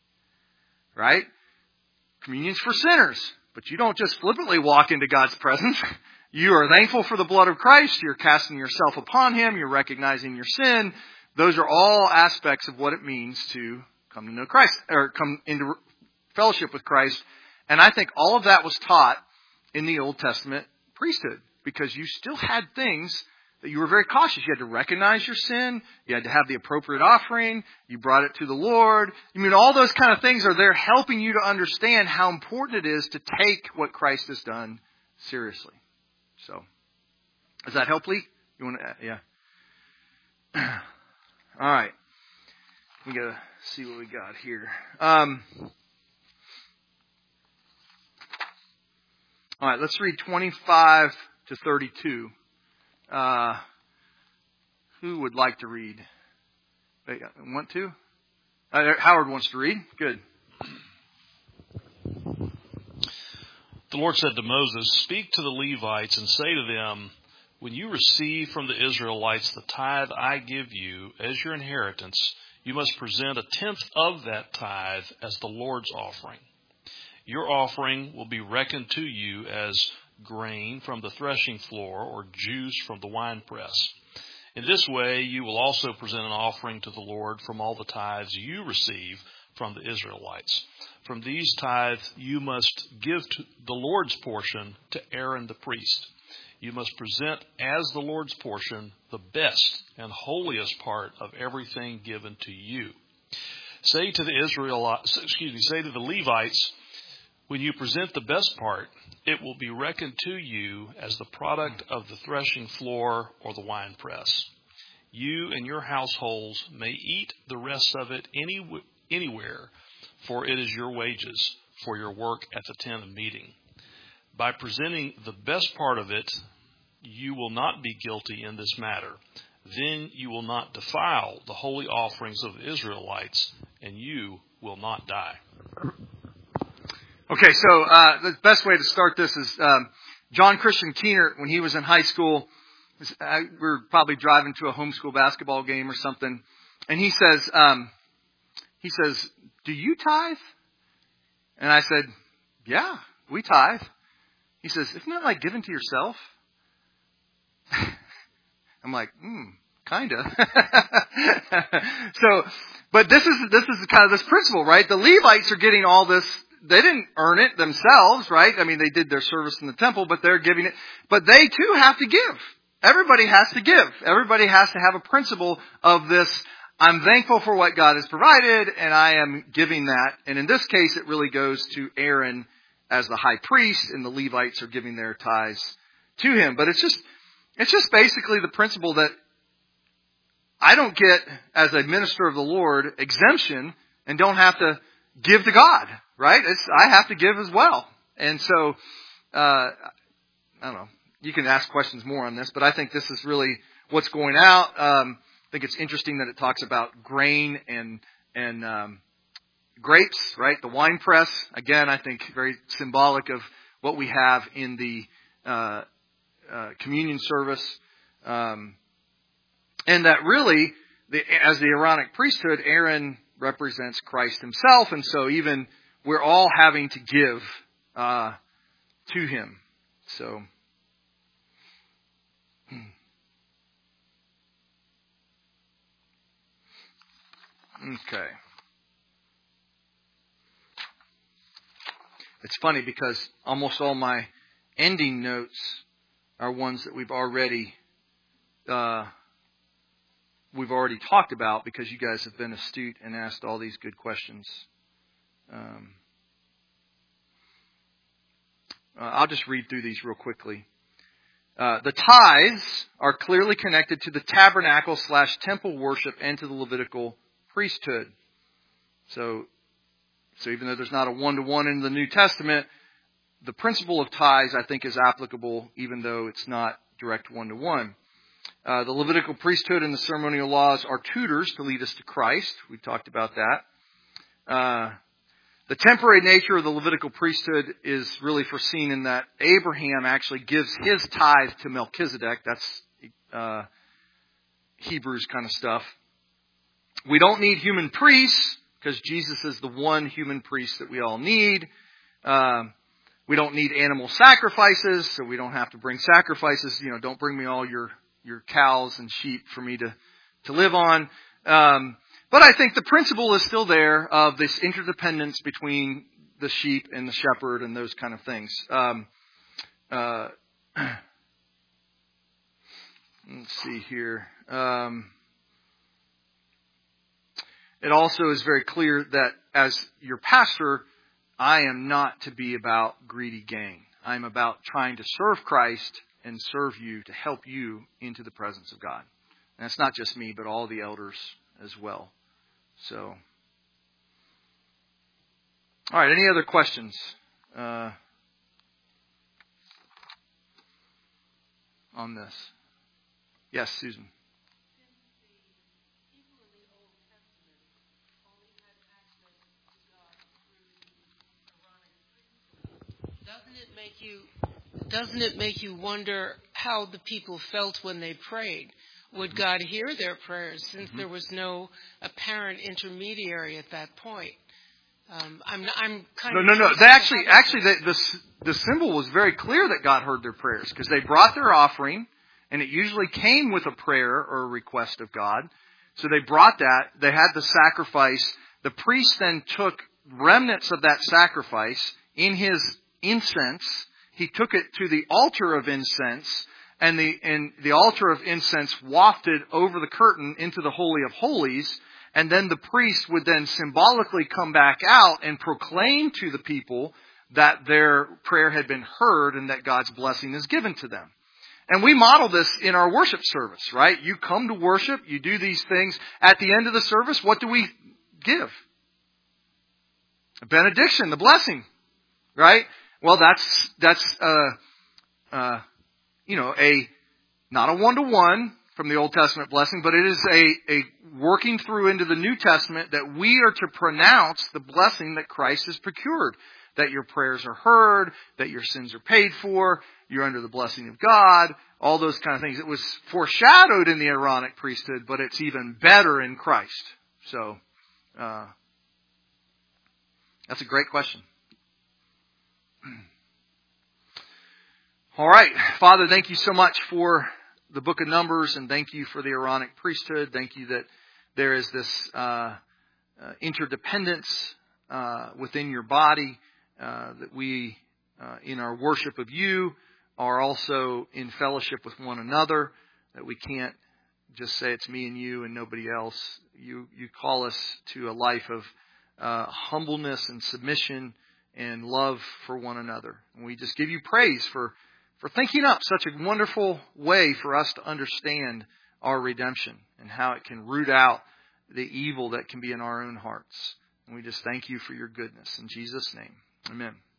Right? Communion's for sinners. But you don't just flippantly walk into God's presence. You are thankful for the blood of Christ. You're casting yourself upon Him. You're recognizing your sin. Those are all aspects of what it means to come to know Christ, or come into fellowship with Christ. And I think all of that was taught in the Old Testament priesthood, because you still had things that you were very cautious. You had to recognize your sin. You had to have the appropriate offering. You brought it to the Lord. I mean, all those kind of things are there helping you to understand how important it is to take what Christ has done seriously. So, does that help, Lee? You want to, yeah. All right. We got to see what we got here. Um, all right, let's read twenty-five to thirty-two. Uh, who would like to read? Want to? Uh, Howard wants to read. Good. The Lord said to Moses, "Speak to the Levites and say to them, when you receive from the Israelites the tithe I give you as your inheritance, you must present a tenth of that tithe as the Lord's offering. Your offering will be reckoned to you as grain from the threshing floor or juice from the winepress. In this way, you will also present an offering to the Lord from all the tithes you receive from the Israelites. From these tithes, you must give to the Lord's portion to Aaron the priest. You must present as the Lord's portion the best and holiest part of everything given to you. Say to the Israelites, excuse me, say to the Levites, when you present the best part, it will be reckoned to you as the product of the threshing floor or the winepress. You and your households may eat the rest of it any, anywhere, for it is your wages for your work at the tent of meeting. By presenting the best part of it, you will not be guilty in this matter. Then you will not defile the holy offerings of the Israelites, and you will not die." Okay, so uh, the best way to start this is um, John Christian Keener, when he was in high school, was, uh, we were probably driving to a homeschool basketball game or something, and he says, um, he says, "Do you tithe?" And I said, "Yeah, we tithe." He says, "Isn't that like giving to yourself?" I'm like, hmm, kind of. So, but this is this is kind of this principle, right? The Levites are getting all this. They didn't earn it themselves, right? I mean, they did their service in the temple, but they're giving it. But they too have to give. Everybody has to give. Everybody has to have a principle of this. I'm thankful for what God has provided, and I am giving that. And in this case, it really goes to Aaron as the high priest, and the Levites are giving their tithes to him. But it's just, it's just basically the principle that I don't get, as a minister of the Lord, exemption and don't have to give to God, right? It's, I have to give as well. And so, uh, I don't know. You can ask questions more on this, but I think this is really what's going out. Um, I think it's interesting that it talks about grain and, and, um, grapes, right? The wine press. Again, I think very symbolic of what we have in the, uh, uh, communion service. Um, And that really, the, as the Aaronic priesthood, Aaron represents Christ himself. And so even we're all having to give uh, to him. So, okay. It's funny because almost all my ending notes are ones that we've already uh we've already talked about because you guys have been astute and asked all these good questions. Um, uh, I'll just read through these real quickly. Uh, the tithes are clearly connected to the tabernacle slash temple worship and to the Levitical priesthood. So, so even though there's not a one-to-one in the New Testament, the principle of tithes, I think, is applicable even though it's not direct one-to-one. Uh, the Levitical priesthood and the ceremonial laws are tutors to lead us to Christ. We talked about that. Uh, the temporary nature of the Levitical priesthood is really foreseen in that Abraham actually gives his tithe to Melchizedek. That's uh, Hebrews kind of stuff. We don't need human priests because Jesus is the one human priest that we all need. Uh, we don't need animal sacrifices, so we don't have to bring sacrifices. You know, don't bring me all your your cows and sheep for me to, to live on. Um, but I think the principle is still there of this interdependence between the sheep and the shepherd and those kind of things. Um, uh, let's see here. Um, it also is very clear that as your pastor, I am not to be about greedy gain. I'm about trying to serve Christ and serve you to help you into the presence of God. And that's not just me, but all the elders as well. So, all right, any other questions? Uh, on this? Yes, Susan. Doesn't it make you Doesn't it make you wonder how the people felt when they prayed? Would God hear their prayers since mm-hmm. there was no apparent intermediary at that point? Um, I'm, I'm kind no, of... No, no, no. They actually, actually, the, the, the symbol was very clear that God heard their prayers because they brought their offering, and it usually came with a prayer or a request of God. So they brought that. They had the sacrifice. The priest then took remnants of that sacrifice in his incense. He took it to the altar of incense, and the and the altar of incense wafted over the curtain into the Holy of Holies, and then the priest would then symbolically come back out and proclaim to the people that their prayer had been heard and that God's blessing is given to them. And we model this in our worship service, right? You come to worship, you do these things. At the end of the service, what do we give? A benediction, the blessing, right? Well, that's, that's, uh, uh, you know, a, not a one-to-one from the Old Testament blessing, but it is a, a working through into the New Testament that we are to pronounce the blessing that Christ has procured. That your prayers are heard, that your sins are paid for, you're under the blessing of God, all those kind of things. It was foreshadowed in the Aaronic priesthood, but it's even better in Christ. So, uh, that's a great question. All right. Father, thank you so much for the book of Numbers, and thank you for the Aaronic priesthood. Thank you that there is this uh, uh, interdependence uh, within your body, uh, that we, uh, in our worship of you, are also in fellowship with one another, that we can't just say it's me and you and nobody else. You you call us to a life of uh, humbleness and submission and love for one another. And we just give you praise for, for thinking up such a wonderful way for us to understand our redemption and how it can root out the evil that can be in our own hearts. And we just thank you for your goodness. In Jesus' name, amen.